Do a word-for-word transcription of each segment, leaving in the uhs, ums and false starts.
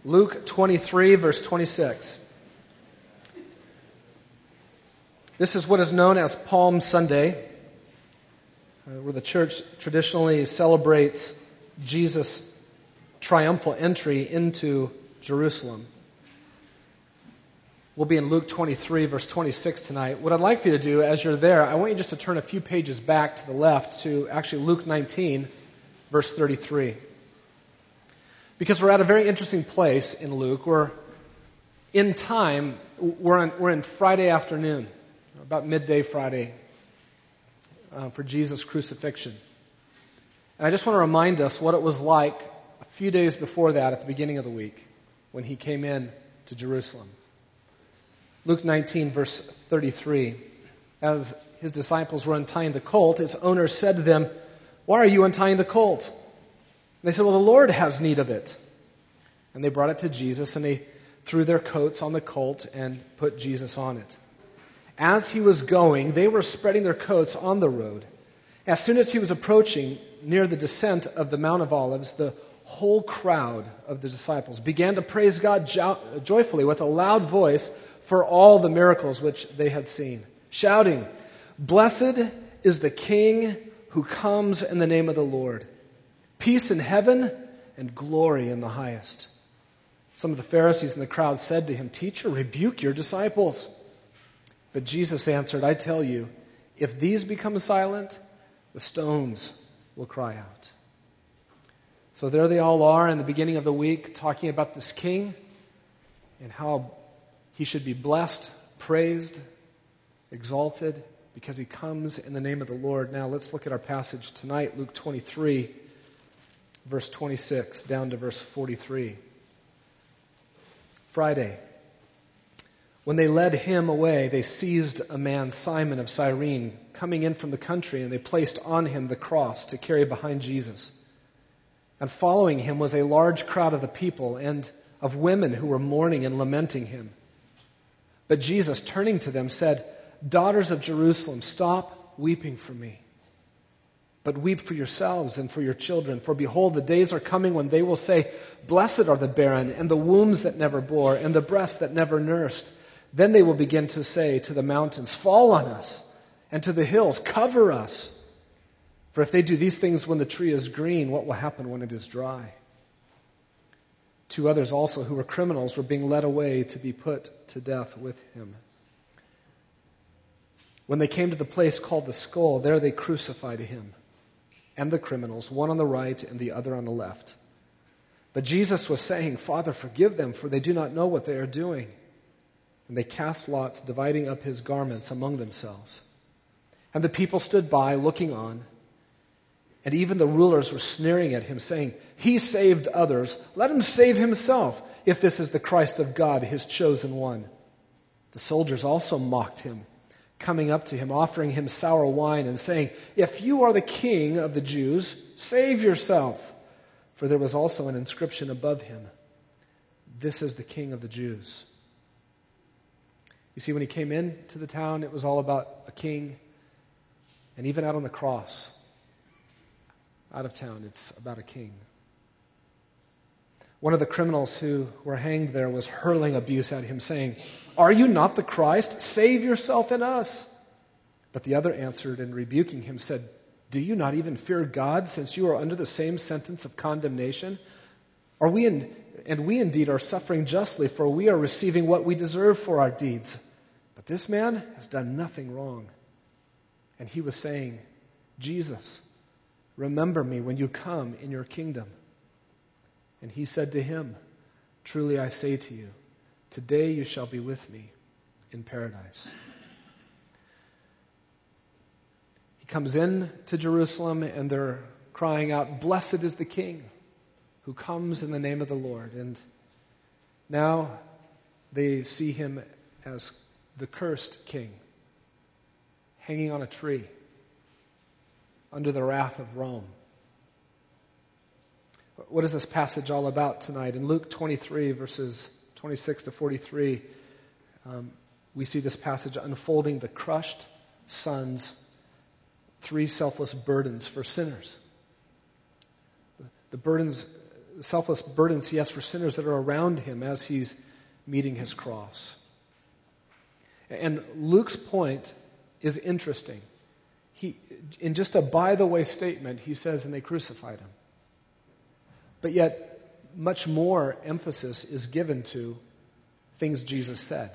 Luke twenty-three, verse twenty-six. This is what is known as Palm Sunday, uh, where the church traditionally celebrates Jesus' triumphal entry into Jerusalem. We'll be in Luke twenty-three, verse twenty-six tonight. What I'd like for you to do as you're there, I want you just to turn a few pages back to the left to actually Luke nineteen, verse thirty-three. Because we're at a very interesting place in Luke. We're in time, we're, on, we're in Friday afternoon, about midday Friday, uh, for Jesus' crucifixion. And I just want to remind us what it was like a few days before that at the beginning of the week when he came in to Jerusalem. Luke nineteen, verse thirty-three. As his disciples were untying the colt, its owner said to them, "Why are you untying the colt?" And they said, "Well, the Lord has need of it." And they brought it to Jesus, and they threw their coats on the colt and put Jesus on it. As he was going, they were spreading their coats on the road. As soon as he was approaching near the descent of the Mount of Olives, the whole crowd of the disciples began to praise God jo- joyfully with a loud voice for all the miracles which they had seen, shouting, "Blessed is the King who comes in the name of the Lord. Peace in heaven and glory in the highest." Some of the Pharisees in the crowd said to him, "Teacher, rebuke your disciples." But Jesus answered, "I tell you, if these become silent, the stones will cry out." So there they all are in the beginning of the week talking about this king and how he should be blessed, praised, exalted because he comes in the name of the Lord. Now let's look at our passage tonight, Luke twenty-three, verse twenty-six down to verse forty-three. Friday. When they led him away, they seized a man, Simon of Cyrene, coming in from the country, and they placed on him the cross to carry behind Jesus. And following him was a large crowd of the people and of women who were mourning and lamenting him. But Jesus, turning to them, said, "Daughters of Jerusalem, stop weeping for me. But weep for yourselves and for your children. For behold, the days are coming when they will say, 'Blessed are the barren, and the wombs that never bore, and the breasts that never nursed.' Then they will begin to say to the mountains, 'Fall on us,' and to the hills, 'Cover us.' For if they do these things when the tree is green, what will happen when it is dry?" Two others also who were criminals were being led away to be put to death with him. When they came to the place called the Skull, there they crucified him and the criminals, one on the right and the other on the left. But Jesus was saying, "Father, forgive them, for they do not know what they are doing." And they cast lots, dividing up his garments among themselves. And the people stood by, looking on. And even the rulers were sneering at him, saying, "He saved others. Let him save himself, if this is the Christ of God, his chosen one." The soldiers also mocked him, coming up to him, offering him sour wine, and saying, "If you are the king of the Jews, save yourself." For there was also an inscription above him, "This is the King of the Jews." You see, when he came into the town, it was all about a king. And even out on the cross, out of town, it's about a king. One of the criminals who were hanged there was hurling abuse at him, saying, "Are you not the Christ? Save yourself and us." But the other answered and rebuking him said, "Do you not even fear God, since you are under the same sentence of condemnation? Are we in, and we indeed are suffering justly, for we are receiving what we deserve for our deeds. But this man has done nothing wrong." And he was saying, "Jesus, remember me when you come in your kingdom." And he said to him, "Truly I say to you, today you shall be with me in paradise." He comes in to Jerusalem, and they're crying out, "Blessed is the King who comes in the name of the Lord." And now they see him as the cursed king, hanging on a tree under the wrath of Rome. What is this passage all about tonight? In Luke twenty-three, verses twenty-six to forty-three, um, we see this passage unfolding the crushed Son's three selfless burdens for sinners. The burdens selfless burdens he has for sinners that are around him as he's meeting his cross. And Luke's point is interesting. He, in just a by-the-way statement, he says, and they crucified him. But yet, much more emphasis is given to things Jesus said.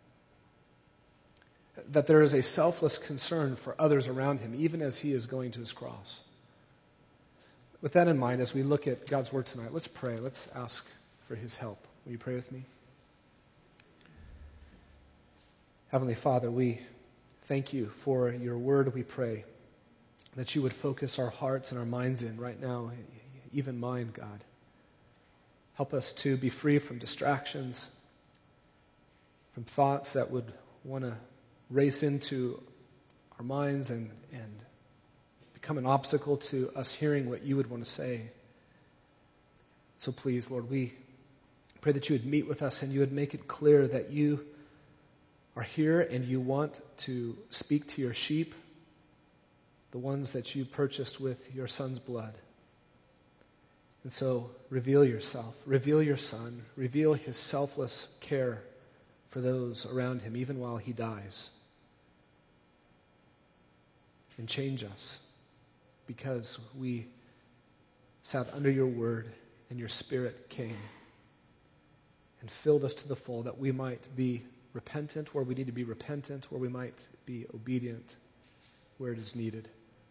That there is a selfless concern for others around him, even as he is going to his cross. With that in mind, as we look at God's Word tonight, let's pray. Let's ask for his help. Will you pray with me? Heavenly Father, we thank you for your Word. We pray that you would focus our hearts and our minds in right now, even mine, God. Help us to be free from distractions, from thoughts that would want to race into our minds and, and become an obstacle to us hearing what you would want to say. So please, Lord, we pray that you would meet with us and you would make it clear that you are here and you want to speak to your sheep, the ones that you purchased with your Son's blood. And so reveal yourself, reveal your Son, reveal his selfless care for those around him, even while he dies. And change us, because we sat under your word and your Spirit came and filled us to the full, that we might be repentant where we need to be repentant, where we might be obedient where it is needed.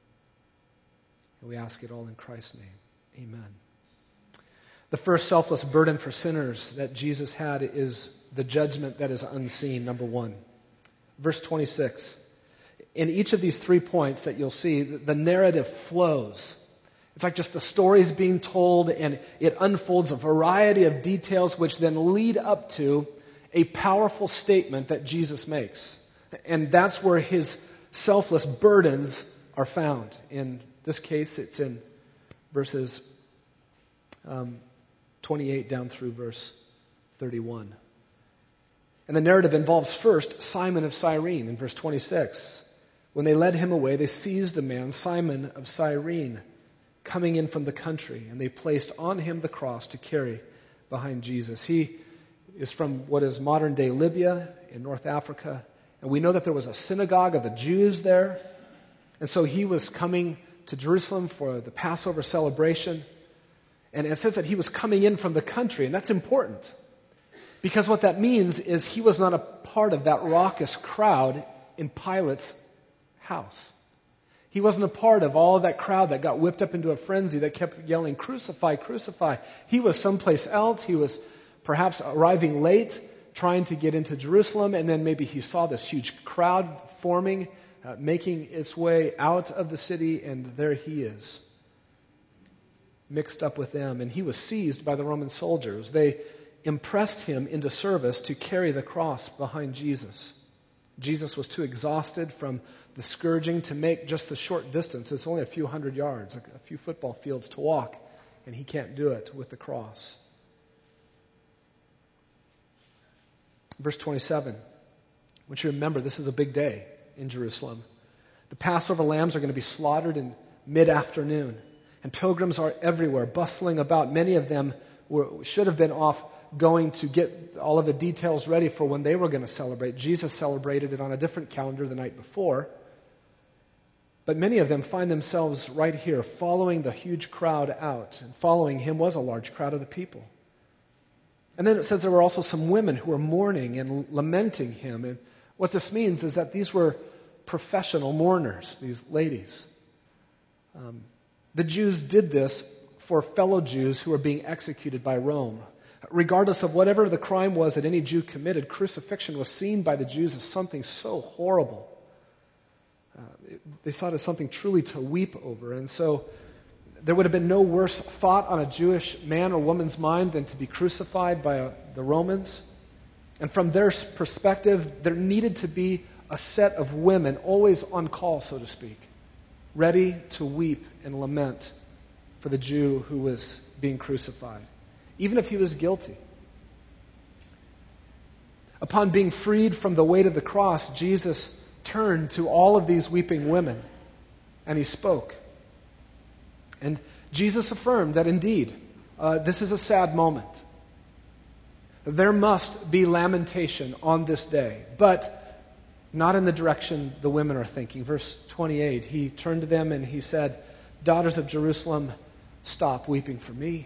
And we ask it all in Christ's name. Amen. The first selfless burden for sinners that Jesus had is the judgment that is unseen, number one. Verse twenty-six. In each of these three points that you'll see, the narrative flows. It's like just the story's being told, and it unfolds a variety of details which then lead up to a powerful statement that Jesus makes. And that's where his selfless burdens are found. In this case, it's in verses um, twenty-eight down through verse thirty-one. And the narrative involves first Simon of Cyrene in verse twenty-six. When they led him away, they seized a man, Simon of Cyrene, coming in from the country, and they placed on him the cross to carry behind Jesus. He is from what is modern-day Libya in North Africa, and we know that there was a synagogue of the Jews there, and so he was coming to Jerusalem for the Passover celebration, and it says that he was coming in from the country, and that's important, because what that means is he was not a part of that raucous crowd in Pilate's house. He wasn't a part of all of that crowd that got whipped up into a frenzy that kept yelling, "Crucify, crucify." He was someplace else. He was perhaps arriving late, trying to get into Jerusalem, and then maybe he saw this huge crowd forming, uh, making its way out of the city, and there he is, mixed up with them. And he was seized by the Roman soldiers. They impressed him into service to carry the cross behind Jesus. Jesus was too exhausted from the scourging to make just the short distance. It's only a few hundred yards, a few football fields to walk, and he can't do it with the cross. Verse twenty-seven. I want you to remember, this is a big day in Jerusalem. The Passover lambs are going to be slaughtered in mid-afternoon, and pilgrims are everywhere, bustling about. Many of them were, should have been off going to get all of the details ready for when they were going to celebrate. Jesus celebrated it on a different calendar the night before. But many of them find themselves right here, following the huge crowd out. And following him was a large crowd of the people. And then it says there were also some women who were mourning and lamenting him. And what this means is that these were professional mourners, these ladies. Um, the Jews did this for fellow Jews who were being executed by Rome. Regardless of whatever the crime was that any Jew committed, crucifixion was seen by the Jews as something so horrible. Uh, it, they saw it as something truly to weep over. And so there would have been no worse thought on a Jewish man or woman's mind than to be crucified by a, the Romans. And from their perspective, there needed to be a set of women always on call, so to speak, ready to weep and lament for the Jew who was being crucified, even if he was guilty. Upon being freed from the weight of the cross, Jesus turned to all of these weeping women and he spoke. And Jesus affirmed that indeed uh, this is a sad moment. There must be lamentation on this day, but not in the direction the women are thinking. Verse twenty-eight, he turned to them and he said, "Daughters of Jerusalem, stop weeping for me,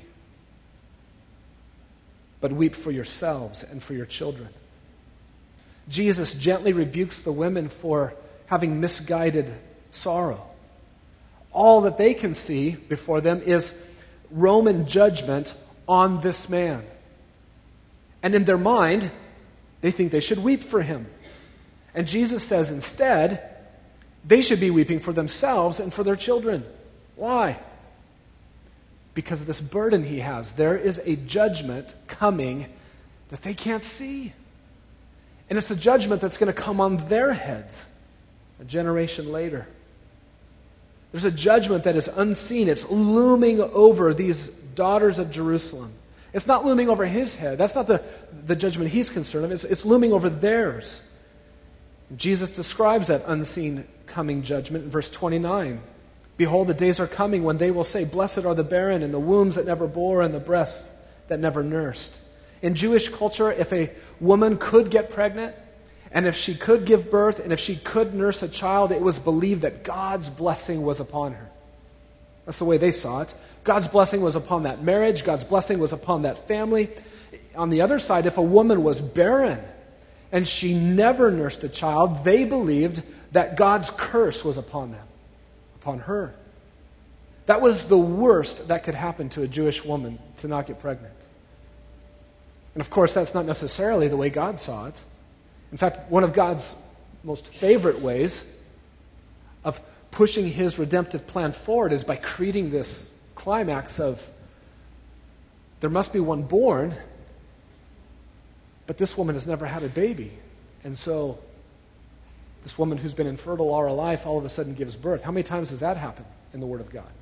but weep for yourselves and for your children." Jesus gently rebukes the women for having misguided sorrow. All that they can see before them is Roman judgment on this man. And in their mind, they think they should weep for him. And Jesus says instead, they should be weeping for themselves and for their children. Why? Because of this burden he has. There is a judgment coming that they can't see. And it's a judgment that's going to come on their heads a generation later. There's a judgment that is unseen. It's looming over these daughters of Jerusalem. It's not looming over his head. That's not the, the judgment he's concerned of. It's, it's looming over theirs. Jesus describes that unseen coming judgment in verse twenty-nine. "Behold, the days are coming when they will say, 'Blessed are the barren and the wombs that never bore and the breasts that never nursed.'" In Jewish culture, if a woman could get pregnant, and if she could give birth, and if she could nurse a child, it was believed that God's blessing was upon her. That's the way they saw it. God's blessing was upon that marriage. God's blessing was upon that family. On the other side, if a woman was barren and she never nursed a child, they believed that God's curse was upon them, upon her. That was the worst that could happen to a Jewish woman, to not get pregnant. And of course, that's not necessarily the way God saw it. In fact, one of God's most favorite ways of pushing his redemptive plan forward is by creating this climax of there must be one born, but this woman has never had a baby. And so this woman who's been infertile all her life all of a sudden gives birth. How many times does that happen in the Word of God?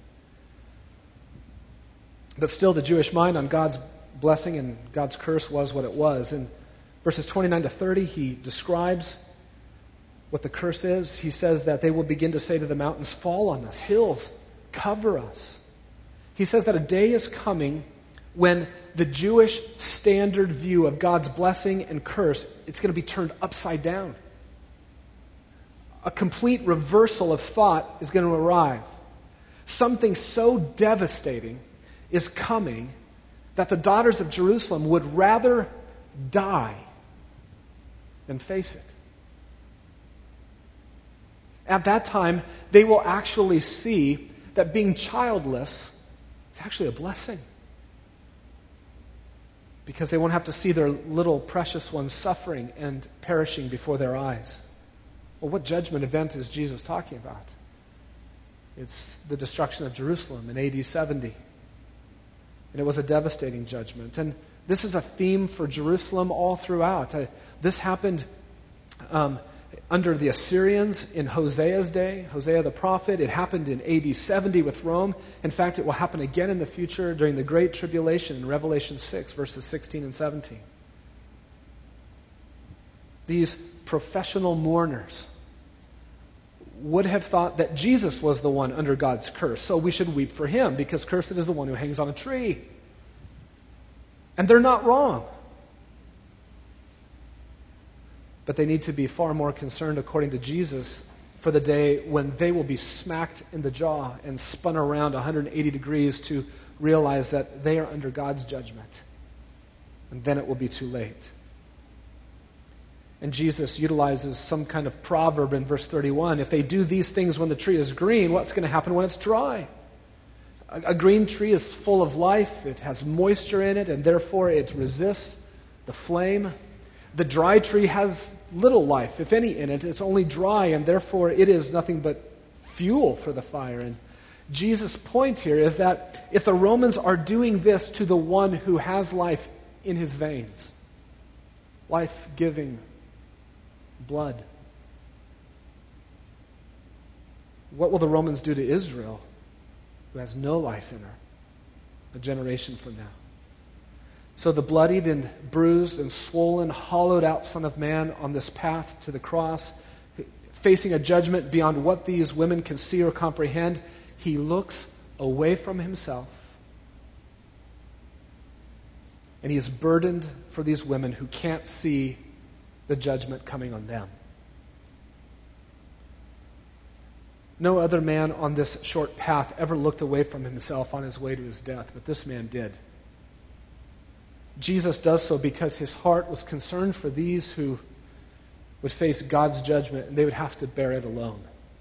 But still, the Jewish mind on God's blessing and God's curse was what it was. In verses twenty-nine to thirty, he describes what the curse is. He says that they will begin to say to the mountains, "Fall on us, hills, cover us." He says that a day is coming when the Jewish standard view of God's blessing and curse, it's going to be turned upside down. A complete reversal of thought is going to arrive. Something so devastating is coming that the daughters of Jerusalem would rather die than face it. At that time, they will actually see that being childless is actually a blessing. Because they won't have to see their little precious ones suffering and perishing before their eyes. Well, what judgment event is Jesus talking about? It's the destruction of Jerusalem in A D seventy. And it was a devastating judgment. And this is a theme for Jerusalem all throughout. Uh, this happened um, under the Assyrians in Hosea's day, Hosea the prophet. It happened in A D seventy with Rome. In fact, it will happen again in the future during the Great Tribulation in Revelation six, verses sixteen and seventeen. These professional mourners would have thought that Jesus was the one under God's curse, so we should weep for him, because cursed is the one who hangs on a tree. And they're not wrong. But they need to be far more concerned, according to Jesus, for the day when they will be smacked in the jaw and spun around one hundred eighty degrees to realize that they are under God's judgment. And then it will be too late. And Jesus utilizes some kind of proverb in verse thirty-one. If they do these things when the tree is green, what's going to happen when it's dry? A, a green tree is full of life. It has moisture in it, and therefore it resists the flame. The dry tree has little life, if any, in it. It's only dry, and therefore it is nothing but fuel for the fire. And Jesus' point here is that if the Romans are doing this to the one who has life in his veins, life-giving blood, what will the Romans do to Israel, who has no life in her, a generation from now? So the bloodied and bruised and swollen, hollowed out Son of Man on this path to the cross, facing a judgment beyond what these women can see or comprehend, he looks away from himself And he is burdened for these women who can't see the judgment coming on them. No other man on this short path ever looked away from himself on his way to his death, but this man did. Jesus does so because his heart was concerned for these who would face God's judgment and they would have to bear it alone.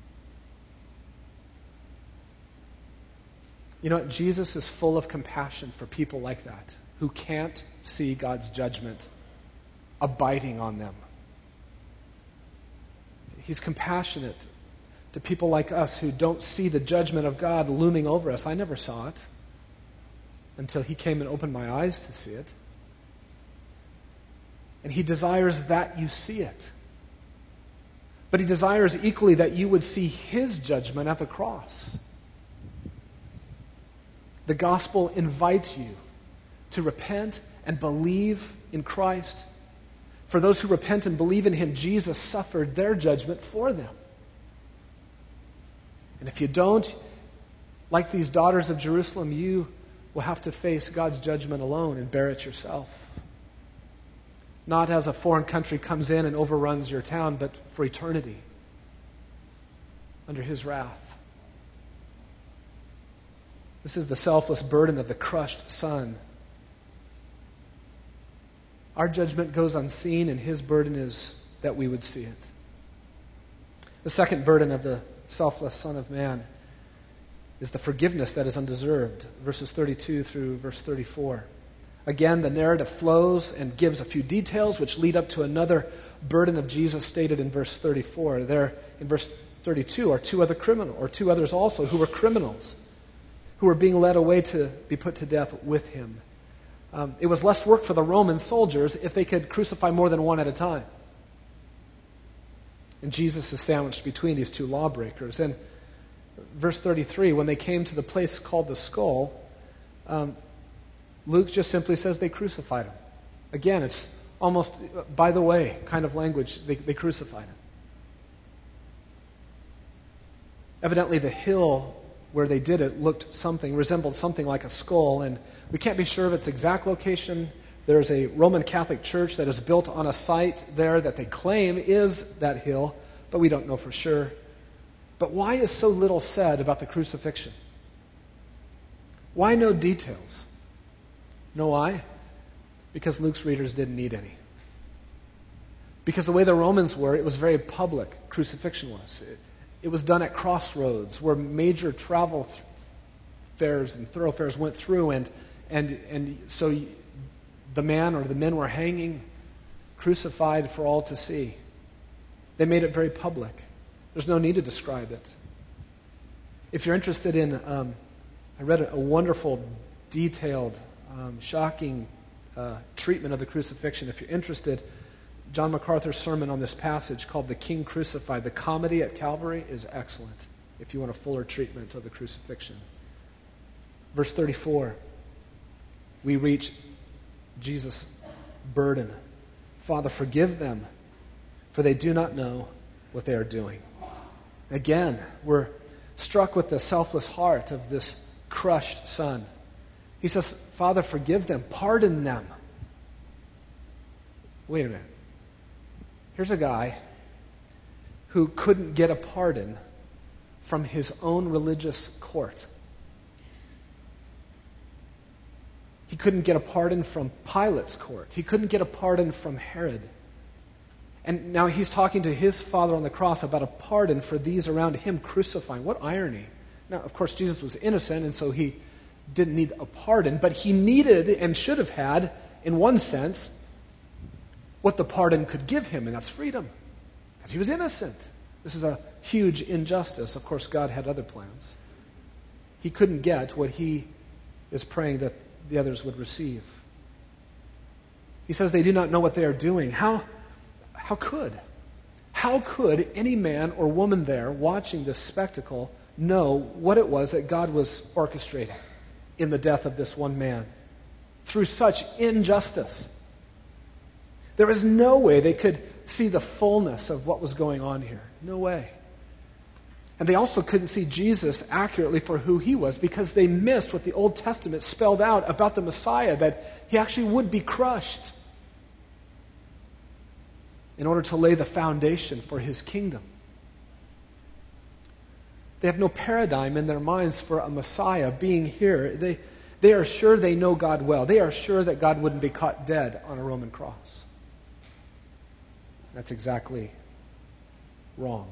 You know what? Jesus is full of compassion for people like that, who can't see God's judgment abiding on them. He's compassionate to people like us who don't see the judgment of God looming over us. I never saw it until he came and opened my eyes to see it. And he desires that you see it. But he desires equally that you would see his judgment at the cross. The gospel invites you to repent and believe in Christ. For those who repent and believe in him, Jesus suffered their judgment for them. And if you don't, like these daughters of Jerusalem, you will have to face God's judgment alone and bear it yourself. Not as a foreign country comes in and overruns your town, but for eternity under his wrath. This is the selfless burden of the crushed Son. Our judgment goes unseen, and his burden is that we would see it. The second burden of the selfless Son of Man is the forgiveness that is undeserved. Verses thirty-two through verse thirty-four. Again, the narrative flows and gives a few details which lead up to another burden of Jesus stated in verse thirty-four. There in verse thirty-two are two other criminals, or two others also who were criminals, who were being led away to be put to death with him. Um, it was less work for the Roman soldiers if they could crucify more than one at a time. And Jesus is sandwiched between these two lawbreakers. And verse thirty-three, when they came to the place called the Skull, um, Luke just simply says they crucified him. Again, it's almost by the way kind of language. They, they crucified him. Evidently, the hill where they did it looked something, resembled something like a skull, and we can't be sure of its exact location. There's a Roman Catholic church that is built on a site there that they claim is that hill, but we don't know for sure. But why is so little said about the crucifixion? Why no details? Know why? Because Luke's readers didn't need any. Because the way the Romans were, it was very public, crucifixion was. It, it was done at crossroads where major travel th- fairs and thoroughfares went through, and and and so the man or the men were hanging, crucified for all to see. They made it very public. There's no need to describe it. If you're interested in, um, I read a, a wonderful, detailed, um, shocking uh, treatment of the crucifixion. If you're interested, John MacArthur's sermon on this passage called The King Crucified, the comedy at Calvary, is excellent if you want a fuller treatment of the crucifixion. Verse thirty-four, we reach Jesus' burden. Father, forgive them, for they do not know what they are doing. Again, we're struck with the selfless heart of this crushed son. He says, Father, forgive them, pardon them. Wait a minute. Here's a guy who couldn't get a pardon from his own religious court. He couldn't get a pardon from Pilate's court. He couldn't get a pardon from Herod. And now he's talking to his Father on the cross about a pardon for these around him crucifying. What irony. Now, of course, Jesus was innocent, and so he didn't need a pardon, but he needed and should have had, in one sense, what the pardon could give him, and that's freedom, because he was innocent. This is a huge injustice. Of course, God had other plans. He couldn't get what he is praying that the others would receive. He says they do not know what they are doing. How, how could? How could any man or woman there watching this spectacle know what it was that God was orchestrating in the death of this one man through such injustice? There was no way they could see the fullness of what was going on here. No way. And they also couldn't see Jesus accurately for who he was because they missed what the Old Testament spelled out about the Messiah, that he actually would be crushed in order to lay the foundation for his kingdom. They have no paradigm in their minds for a Messiah being here. They, they are sure they know God well. They are sure that God wouldn't be caught dead on a Roman cross. That's exactly wrong.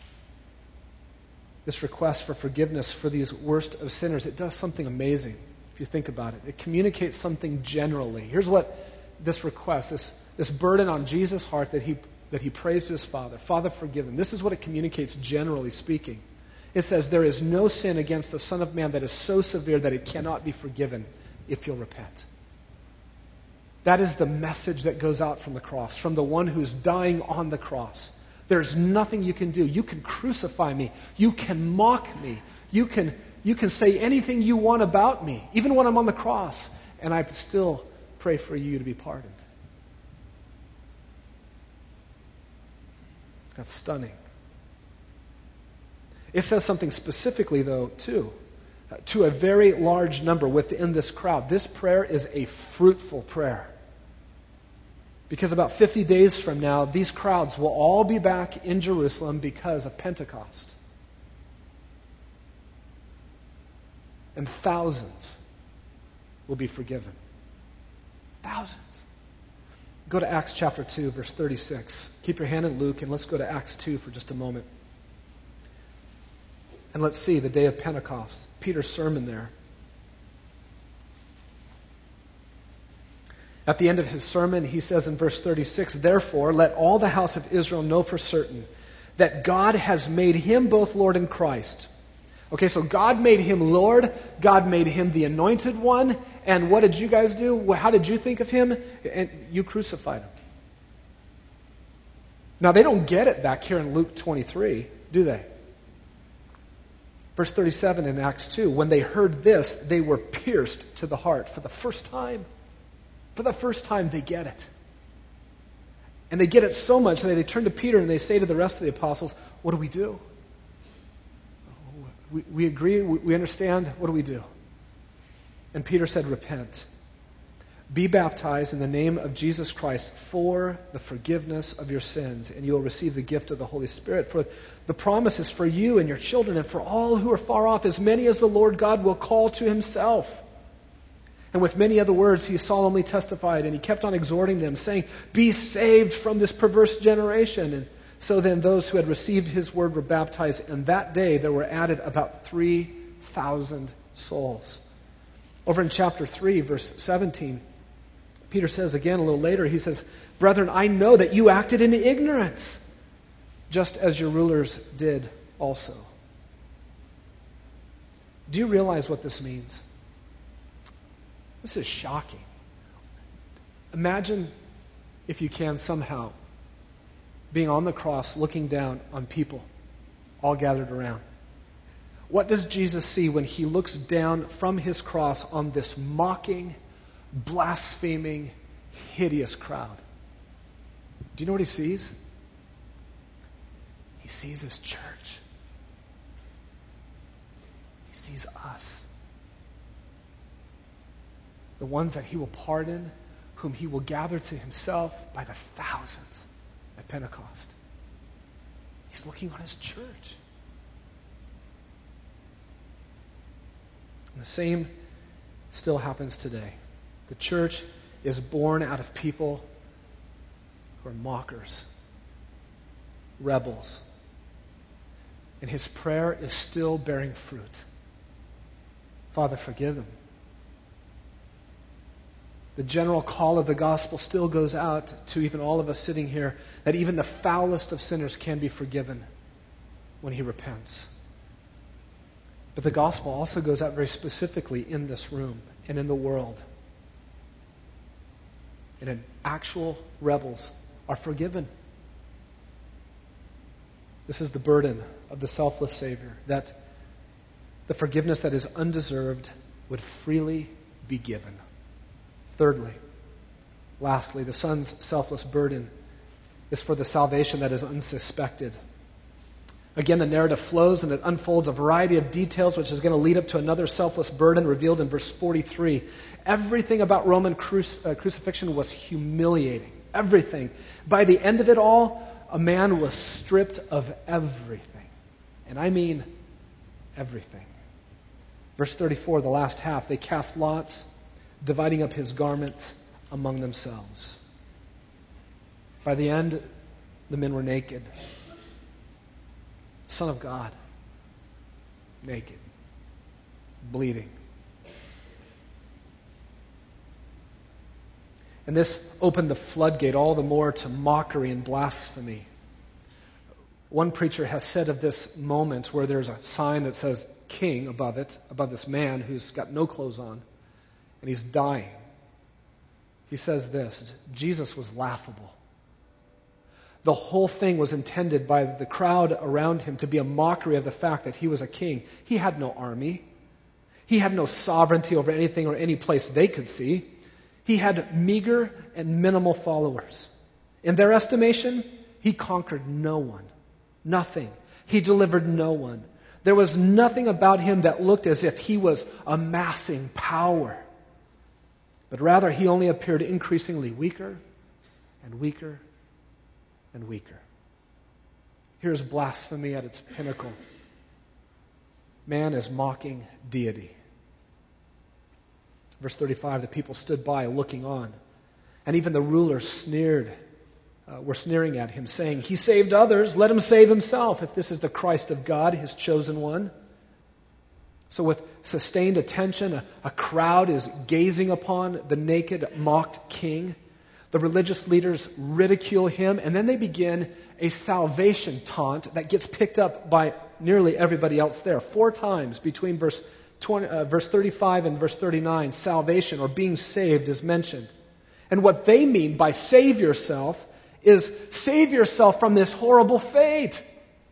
This request for forgiveness for these worst of sinners, it does something amazing if you think about it. It communicates something generally. Here's what this request, this, this burden on Jesus' heart that he, that he prays to his Father. Father, forgive them. This is what it communicates generally speaking. It says, there is no sin against the Son of Man that is so severe that it cannot be forgiven if you'll repent. That is the message that goes out from the cross, from the one who's dying on the cross. There's nothing you can do. You can crucify me. You can mock me. You can, you can say anything you want about me, even when I'm on the cross, and I still pray for you to be pardoned. That's stunning. It says something specifically, though, too, uh, to a very large number within this crowd. This prayer is a fruitful prayer. Because about fifty days from now, these crowds will all be back in Jerusalem because of Pentecost. And thousands will be forgiven. Thousands. Go to Acts chapter two, verse thirty-six. Keep your hand in Luke, and let's go to Acts two for just a moment. And let's see the day of Pentecost, Peter's sermon there. At the end of his sermon, he says in verse thirty-six, therefore, let all the house of Israel know for certain that God has made him both Lord and Christ. Okay, so God made him Lord, God made him the anointed one, and what did you guys do? Well, how did you think of him? And you crucified him. Now, they don't get it back here in Luke twenty-three, do they? Verse thirty-seven in Acts two, when they heard this, they were pierced to the heart for the first time. For the first time, they get it. And they get it so much that they turn to Peter and they say to the rest of the apostles, what do we do? We, we agree, we, we understand, what do we do? And Peter said, repent. Be baptized in the name of Jesus Christ for the forgiveness of your sins, and you will receive the gift of the Holy Spirit. For the promise is for you and your children and for all who are far off, as many as the Lord God will call to himself. And with many other words, he solemnly testified, and he kept on exhorting them, saying, be saved from this perverse generation. And so then those who had received his word were baptized, and that day there were added about three thousand souls. Over in chapter three, verse seventeen, Peter says again a little later, he says, brethren, I know that you acted in ignorance, just as your rulers did also. Do you realize what this means? This is shocking. Imagine, if you can somehow, being on the cross looking down on people all gathered around. What does Jesus see when he looks down from his cross on this mocking, blaspheming, hideous crowd? Do you know what he sees? He sees his church. He sees us. The ones that he will pardon, whom he will gather to himself by the thousands at Pentecost. He's looking on his church. And the same still happens today. The church is born out of people who are mockers, rebels. And his prayer is still bearing fruit. Father, forgive them. The general call of the gospel still goes out to even all of us sitting here, that even the foulest of sinners can be forgiven when he repents. But the gospel also goes out very specifically in this room and in the world. And actual rebels are forgiven. This is the burden of the selfless Savior, that the forgiveness that is undeserved would freely be given. Thirdly, lastly, the Son's selfless burden is for the salvation that is unsuspected. Again, the narrative flows and it unfolds a variety of details, which is going to lead up to another selfless burden revealed in verse forty-three. Everything about Roman cruci- uh, crucifixion was humiliating. Everything. By the end of it all, a man was stripped of everything. And I mean everything. Verse thirty-four, the last half, they cast lots, dividing up his garments among themselves. By the end, the men were naked. Son of God, naked, bleeding. And this opened the floodgate all the more to mockery and blasphemy. One preacher has said of this moment where there's a sign that says king above it, above this man who's got no clothes on, and he's dying. He says this, Jesus was laughable. The whole thing was intended by the crowd around him to be a mockery of the fact that he was a king. He had no army. He had no sovereignty over anything or any place they could see. He had meager and minimal followers. In their estimation, he conquered no one. Nothing. He delivered no one. There was nothing about him that looked as if he was amassing power. But rather, he only appeared increasingly weaker and weaker and weaker. Here's blasphemy at its pinnacle. Man is mocking deity. Verse thirty-five, the people stood by looking on. And even the rulers sneered, uh, were sneering at him, saying, he saved others, let him save himself, if this is the Christ of God, his chosen one. So with sustained attention, a, a crowd is gazing upon the naked, mocked king. The religious leaders ridicule him, and then they begin a salvation taunt that gets picked up by nearly everybody else there. Four times between verse twenty, uh, verse thirty-five and verse thirty-nine, salvation or being saved is mentioned. And what they mean by save yourself is save yourself from this horrible fate.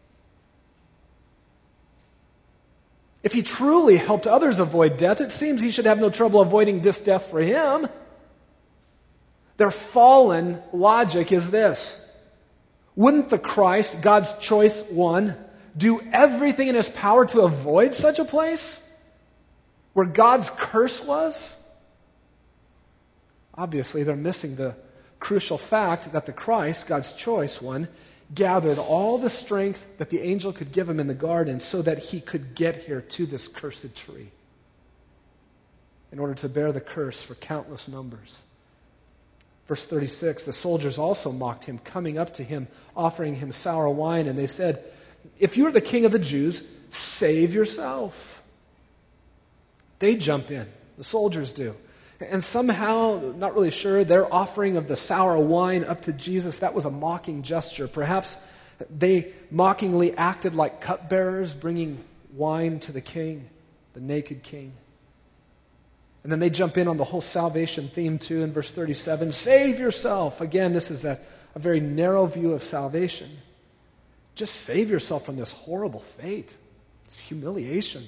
If he truly helped others avoid death, it seems he should have no trouble avoiding this death for him. Their fallen logic is this. Wouldn't the Christ, God's choice one, do everything in his power to avoid such a place where God's curse was? Obviously, they're missing the crucial fact that the Christ, God's choice one, gathered all the strength that the angel could give him in the garden so that he could get here to this cursed tree in order to bear the curse for countless numbers. Verse thirty-six, the soldiers also mocked him, coming up to him, offering him sour wine, and they said, if you are the king of the Jews, save yourself. They jump in. The soldiers do. And somehow, not really sure, their offering of the sour wine up to Jesus, that was a mocking gesture. Perhaps they mockingly acted like cupbearers, bringing wine to the king, the naked king. And then they jump in on the whole salvation theme too in verse thirty-seven. Save yourself. Again, this is a, a very narrow view of salvation. Just save yourself from this horrible fate. This humiliation.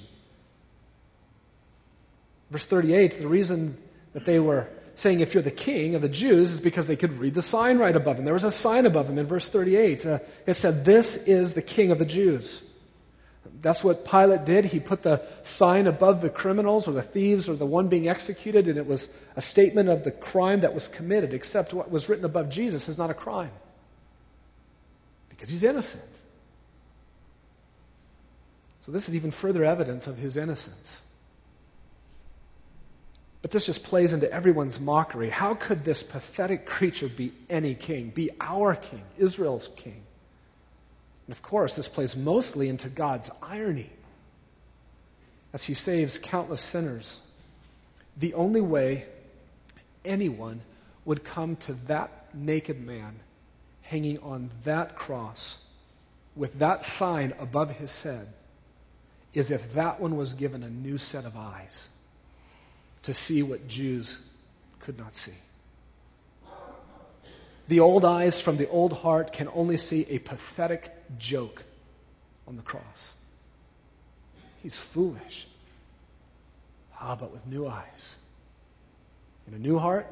Verse thirty-eight, the reason that they were saying if you're the king of the Jews is because they could read the sign right above him. There was a sign above him in verse thirty-eight. Uh, it said, this is the king of the Jews. That's what Pilate did. He put the sign above the criminals or the thieves or the one being executed, and it was a statement of the crime that was committed, except what was written above Jesus is not a crime because he's innocent. So this is even further evidence of his innocence. But this just plays into everyone's mockery. How could this pathetic creature be any king, be our king, Israel's king? And of course, this plays mostly into God's irony as he saves countless sinners. The only way anyone would come to that naked man hanging on that cross with that sign above his head is if that one was given a new set of eyes to see what Jews could not see. The old eyes from the old heart can only see a pathetic joke on the cross. He's foolish. Ah, but with new eyes. In a new heart,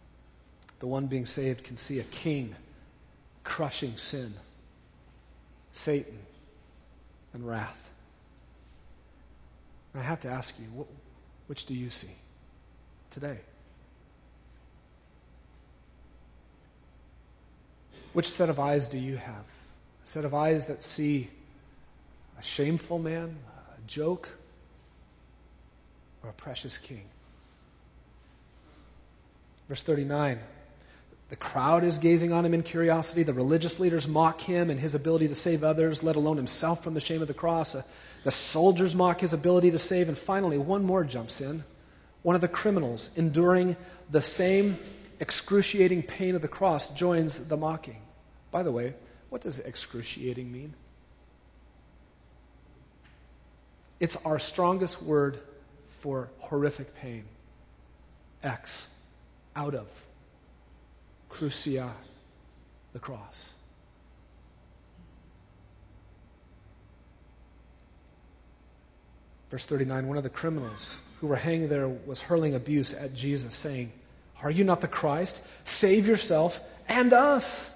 the one being saved can see a king crushing sin, Satan, and wrath. And I have to ask you, what, which do you see today? Which set of eyes do you have? A set of eyes that see a shameful man, a joke, or a precious king? Verse thirty-nine, the crowd is gazing on him in curiosity. The religious leaders mock him and his ability to save others, let alone himself from the shame of the cross. Uh, the soldiers mock his ability to save. And finally, one more jumps in. One of the criminals, enduring the same excruciating pain of the cross, joins the mocking. By the way, what does excruciating mean? It's our strongest word for horrific pain. Ex, out of. Crucia, the cross. Verse thirty-nine, one of the criminals who were hanging there was hurling abuse at Jesus, saying, "Are you not the Christ? Save yourself and us.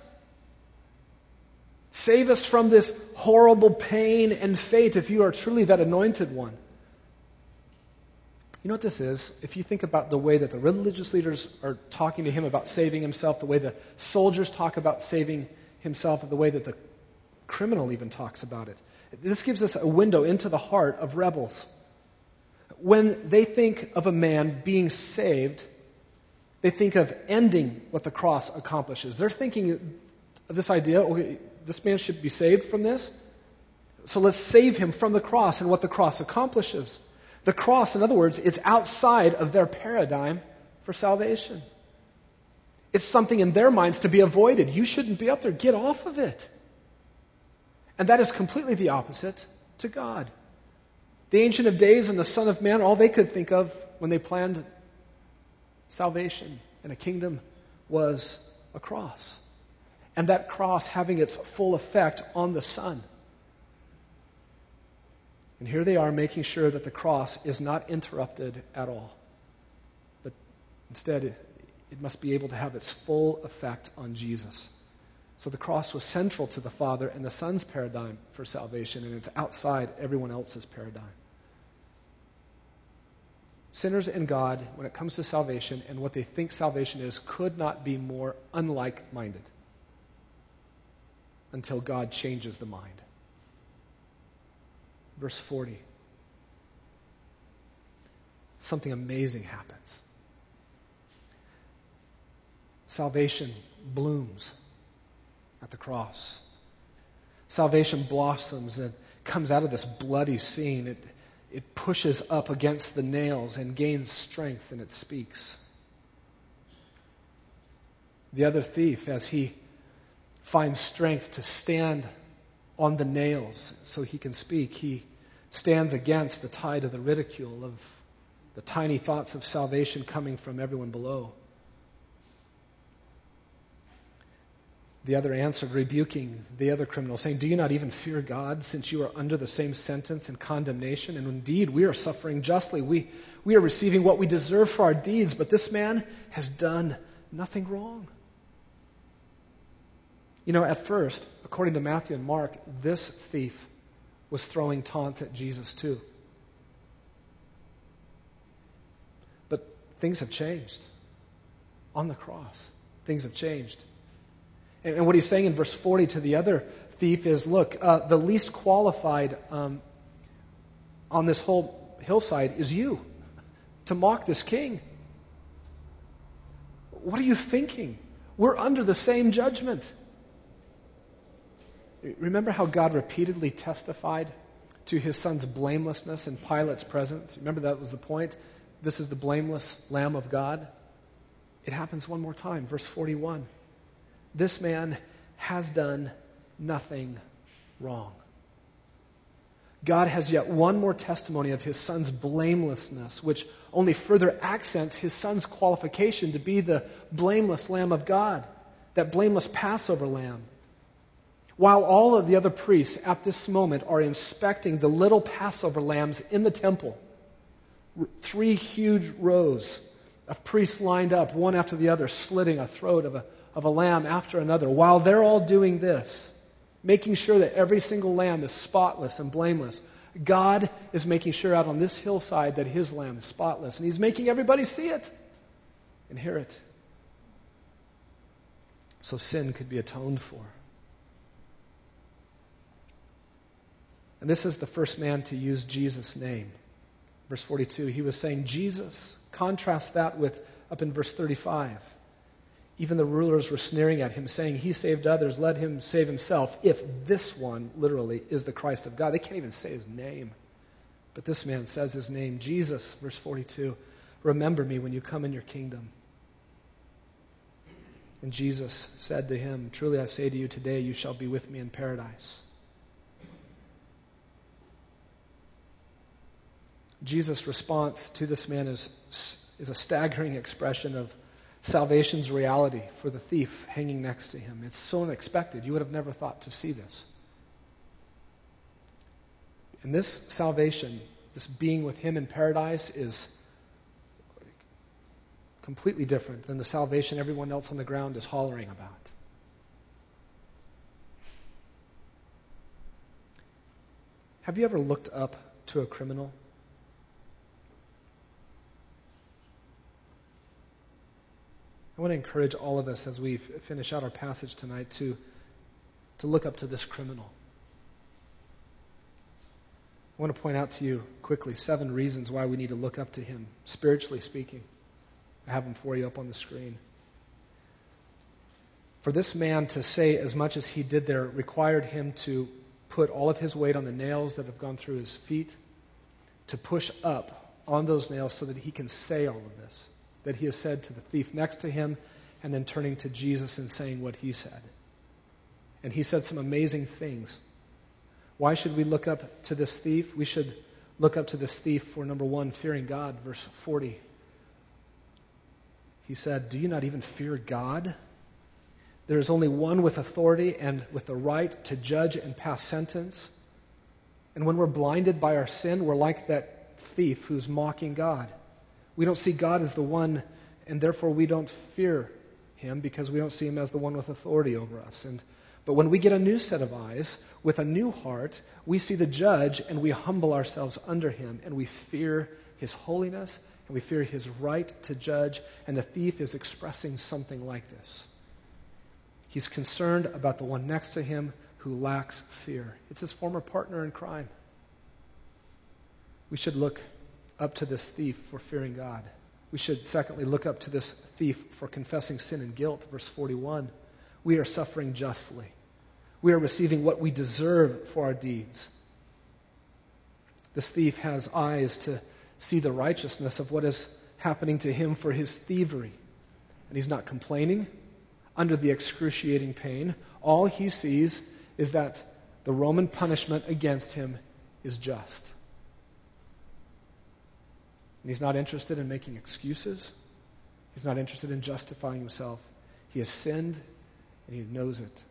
Save us from this horrible pain and fate if you are truly that anointed one." You know what this is? If you think about the way that the religious leaders are talking to him about saving himself, the way the soldiers talk about saving himself, the way that the criminal even talks about it, this gives us a window into the heart of rebels. When they think of a man being saved, they think of ending what the cross accomplishes. They're thinking of this idea, okay, this man should be saved from this, so let's save him from the cross and what the cross accomplishes. The cross, in other words, is outside of their paradigm for salvation. It's something in their minds to be avoided. You shouldn't be up there. Get off of it. And that is completely the opposite to God. The Ancient of Days and the Son of Man, all they could think of when they planned salvation and a kingdom was a cross. And that cross having its full effect on the Son. And here they are making sure that the cross is not interrupted at all. But instead, it, it must be able to have its full effect on Jesus. So the cross was central to the Father and the Son's paradigm for salvation, and it's outside everyone else's paradigm. Sinners and God, when it comes to salvation and what they think salvation is, could not be more unlike-minded until God changes the mind. Verse forty. Something amazing happens. Salvation blooms at the cross. Salvation blossoms and comes out of this bloody scene. It, it pushes up against the nails and gains strength, and it speaks. The other thief, as he finds strength to stand on the nails so he can speak, he stands against the tide of the ridicule of the tiny thoughts of salvation coming from everyone below. The other answered, rebuking the other criminal, saying, "Do you not even fear God, since you are under the same sentence and condemnation? And indeed, we are suffering justly. We, we are receiving what we deserve for our deeds, but this man has done nothing wrong." You know, at first, according to Matthew and Mark, this thief was throwing taunts at Jesus too. But things have changed. On the cross, things have changed. And, and what he's saying in verse forty to the other thief is, look, uh, the least qualified um, on this whole hillside is you to mock this king. What are you thinking? We're under the same judgment. Remember how God repeatedly testified to his Son's blamelessness in Pilate's presence? Remember that was the point? This is the blameless Lamb of God. It happens one more time, verse forty-one. This man has done nothing wrong. God has yet one more testimony of his Son's blamelessness, which only further accents his Son's qualification to be the blameless Lamb of God, that blameless Passover lamb. While all of the other priests at this moment are inspecting the little Passover lambs in the temple, three huge rows of priests lined up, one after the other, slitting a throat of a, of a lamb after another. While they're all doing this, making sure that every single lamb is spotless and blameless. God is making sure out on this hillside that his lamb is spotless, and he's making everybody see it and hear it, so sin could be atoned for. And this is the first man to use Jesus' name. Verse forty-two, he was saying Jesus. Contrast that with up in verse thirty-five. Even the rulers were sneering at him, saying, he saved others, let him save himself, if this one, literally, is the Christ of God. They can't even say his name. But this man says his name, Jesus, verse forty-two, remember me when you come in your kingdom. And Jesus said to him, truly I say to you, today you shall be with me in paradise. Jesus' response to this man is, is a staggering expression of salvation's reality for the thief hanging next to him. It's so unexpected. You would have never thought to see this. And this salvation, this being with him in paradise, is completely different than the salvation everyone else on the ground is hollering about. Have you ever looked up to a criminal? I want to encourage all of us as we finish out our passage tonight to, to look up to this criminal. I want to point out to you quickly seven reasons why we need to look up to him, spiritually speaking. I have them for you up on the screen. For this man to say as much as he did there required him to put all of his weight on the nails that have gone through his feet, to push up on those nails so that he can say all of this that he has said to the thief next to him, and then turning to Jesus and saying what he said. And he said some amazing things. Why should we look up to this thief? We should look up to this thief for, number one, fearing God. Verse forty. He said, do you not even fear God? There is only one with authority and with the right to judge and pass sentence. And when we're blinded by our sin, we're like that thief who's mocking God. We don't see God as the one, and therefore we don't fear him because we don't see him as the one with authority over us. And but when we get a new set of eyes, with a new heart, we see the judge and we humble ourselves under him and we fear his holiness and we fear his right to judge. And the thief is expressing something like this. He's concerned about the one next to him who lacks fear. It's his former partner in crime. We should look up to this thief for fearing God. We should, secondly, look up to this thief for confessing sin and guilt. Verse forty-one, we are suffering justly. We are receiving what we deserve for our deeds. This thief has eyes to see the righteousness of what is happening to him for his thievery. And he's not complaining under the excruciating pain. All he sees is that the Roman punishment against him is just. And he's not interested in making excuses. He's not interested in justifying himself. He has sinned, and he knows it.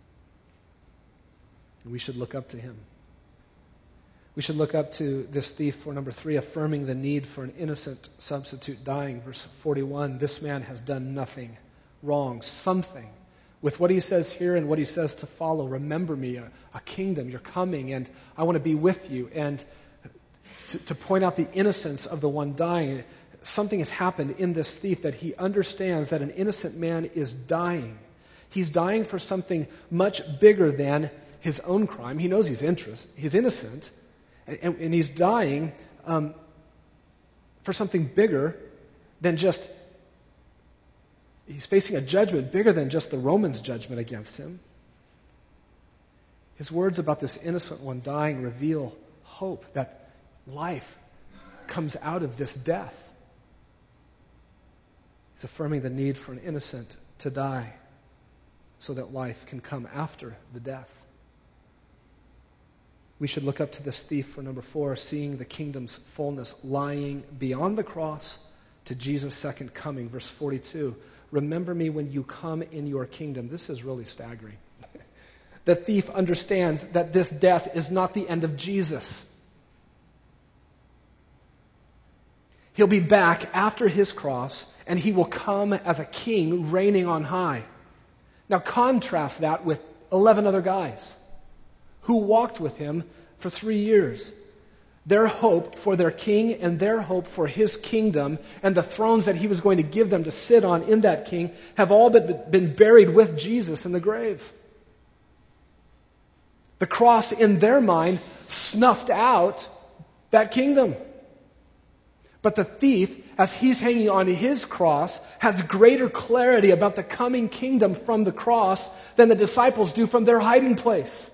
And we should look up to him. We should look up to this thief for, number three, affirming the need for an innocent substitute dying. Verse forty-one, this man has done nothing wrong, something. With what he says here and what he says to follow, remember me, a, a kingdom, you're coming, and I want to be with you. And To, to point out the innocence of the one dying. Something has happened in this thief that he understands that an innocent man is dying. He's dying for something much bigger than his own crime. He knows he's interest, he's innocent, and, and he's dying um, for something bigger than just, he's facing a judgment bigger than just the Romans' judgment against him. His words about this innocent one dying reveal hope that life comes out of this death. He's affirming the need for an innocent to die so that life can come after the death. We should look up to this thief for number four, seeing the kingdom's fullness lying beyond the cross to Jesus' second coming. Verse forty-two, remember me when you come in your kingdom. This is really staggering. The thief understands that this death is not the end of Jesus. He'll be back after his cross, and he will come as a king reigning on high. Now contrast that with eleven other guys. who walked with him for three years. Their hope for their king and their hope for his kingdom and the thrones that he was going to give them to sit on in that king have all been buried with Jesus in the grave. The cross, in their mind, snuffed out that kingdom. But the thief, as he's hanging on to his cross, has greater clarity about the coming kingdom from the cross than the disciples do from their hiding place.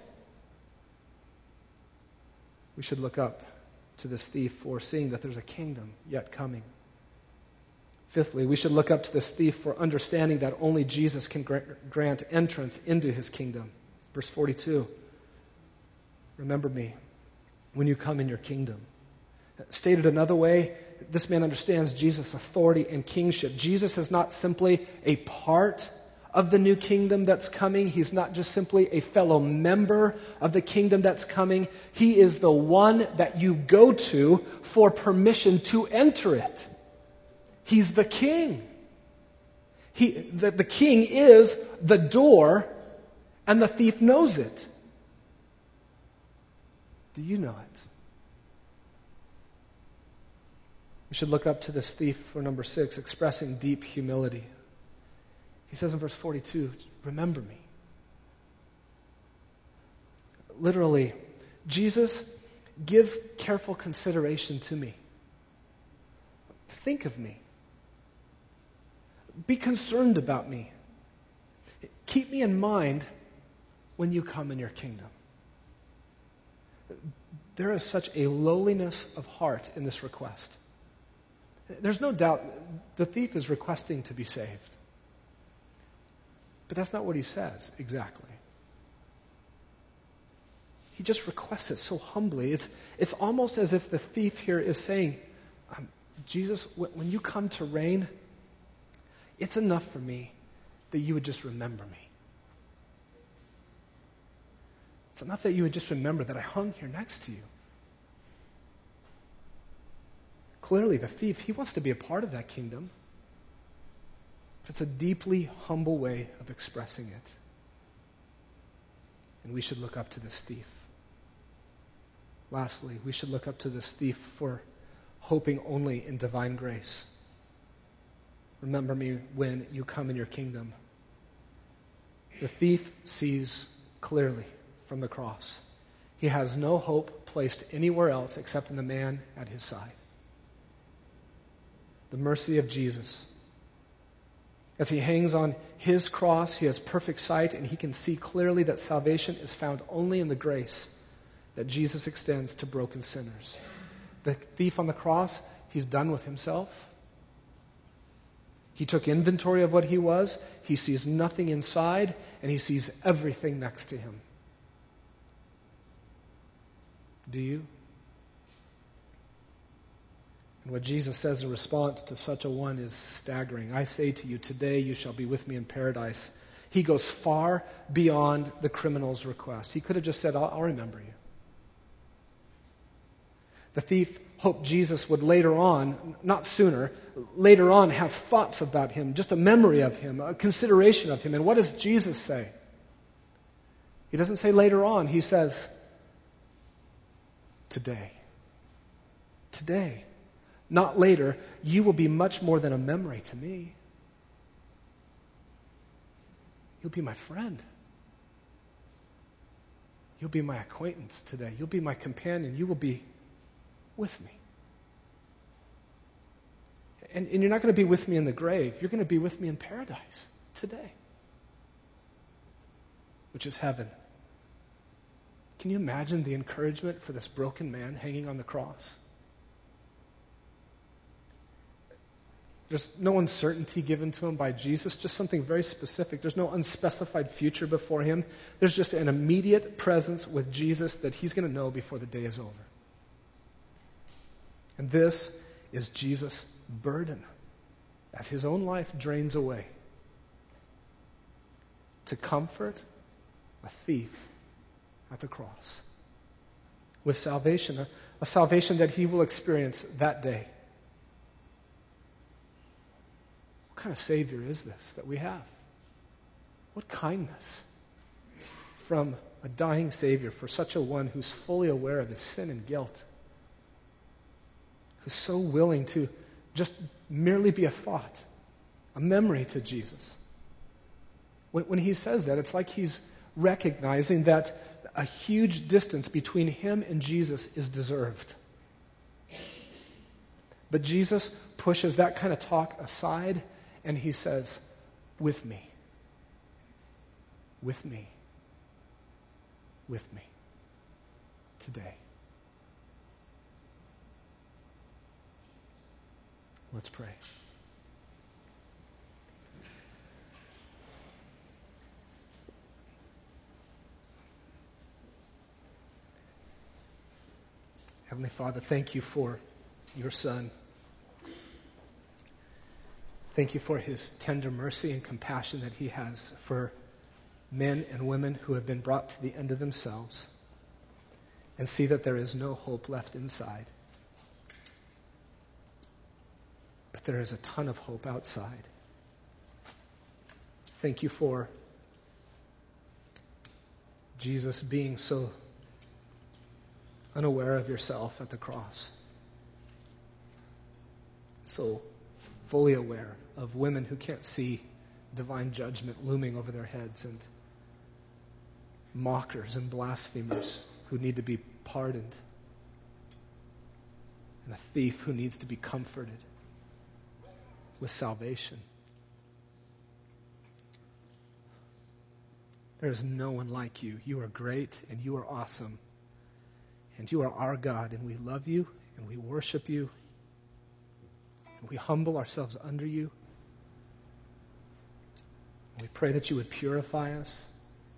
We should look up to this thief for seeing that there's a kingdom yet coming. Fifthly, we should look up to this thief for understanding that only Jesus can grant entrance into his kingdom. Verse forty-two, remember me when you come in your kingdom. Stated another way, this man understands Jesus' authority and kingship. Jesus is not simply a part of the new kingdom that's coming. He's not just simply a fellow member of the kingdom that's coming. He is the one that you go to for permission to enter it. He's the king. He, the, the king is the door, and the thief knows it. Do you know it? We should look up to this thief for number six, expressing deep humility. He says in verse forty-two, remember me. Literally, Jesus, give careful consideration to me. Think of me. Be concerned about me. Keep me in mind when you come in your kingdom. There is such a lowliness of heart in this request. There's no doubt the thief is requesting to be saved. But that's not what he says exactly. He just requests it so humbly. It's, it's almost as if the thief here is saying, um, Jesus, when you come to reign, it's enough for me that you would just remember me. It's enough that you would just remember that I hung here next to you. Clearly, the thief, he wants to be a part of that kingdom. It's a deeply humble way of expressing it. And we should look up to this thief. Lastly, we should look up to this thief for hoping only in divine grace. Remember me when you come in your kingdom. The thief sees clearly from the cross. He has no hope placed anywhere else except in the man at his side. The mercy of Jesus. As he hangs on his cross, he has perfect sight, and he can see clearly that salvation is found only in the grace that Jesus extends to broken sinners. The thief on the cross, he's done with himself. He took inventory of what he was. He sees nothing inside, and he sees everything next to him. Do you? And what Jesus says in response to such a one is staggering. I say to you, today you shall be with me in paradise. He goes far beyond the criminal's request. He could have just said, I'll, I'll remember you. The thief hoped Jesus would later on, not sooner, later on have thoughts about him, just a memory of him, a consideration of him. And what does Jesus say? He doesn't say later on. He says, today. Today. Not later. You will be much more than a memory to me. You'll be my friend. You'll be my acquaintance today. You'll be my companion. You will be with me. And, and you're not going to be with me in the grave. You're going to be with me in paradise today, which is heaven. Can you imagine the encouragement for this broken man hanging on the cross? There's no uncertainty given to him by Jesus, just something very specific. There's no unspecified future before him. There's just an immediate presence with Jesus that he's going to know before the day is over. And this is Jesus' burden as his own life drains away to comfort a thief at the cross with salvation, a, a salvation that he will experience that day. What kind of Savior is this that we have? What kindness from a dying Savior, for such a one who's fully aware of his sin and guilt, who's so willing to just merely be a thought, a memory to Jesus. When, when he says that, it's like he's recognizing that a huge distance between him and Jesus is deserved. But Jesus pushes that kind of talk aside, and he says, with me, with me, with me, today. Let's pray. Heavenly Father, thank you for your Son. Thank you for his tender mercy and compassion that he has for men and women who have been brought to the end of themselves and see that there is no hope left inside. But there is a ton of hope outside. Thank you for Jesus being so unaware of yourself at the cross. So fully aware of women who can't see divine judgment looming over their heads, and mockers and blasphemers who need to be pardoned, and a thief who needs to be comforted with salvation. There is no one like you. You are great and you are awesome. And you are our God, and we love you and we worship you. And we humble ourselves under you. And we pray that you would purify us,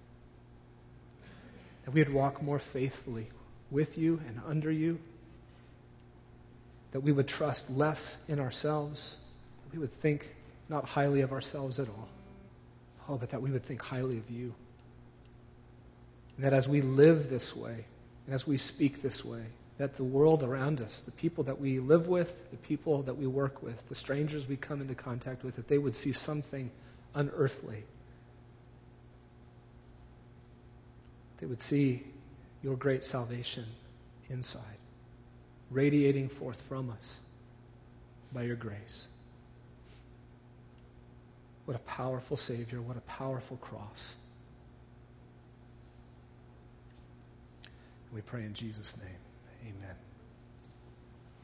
that we would walk more faithfully with you and under you, that we would trust less in ourselves, that we would think not highly of ourselves at all, oh, but that we would think highly of you. And that as we live this way, and as we speak this way, that the world around us, the people that we live with, the people that we work with, the strangers we come into contact with, that they would see something unearthly. They would see your great salvation inside, radiating forth from us by your grace. What a powerful Savior, what a powerful cross. We pray in Jesus' name. Amen.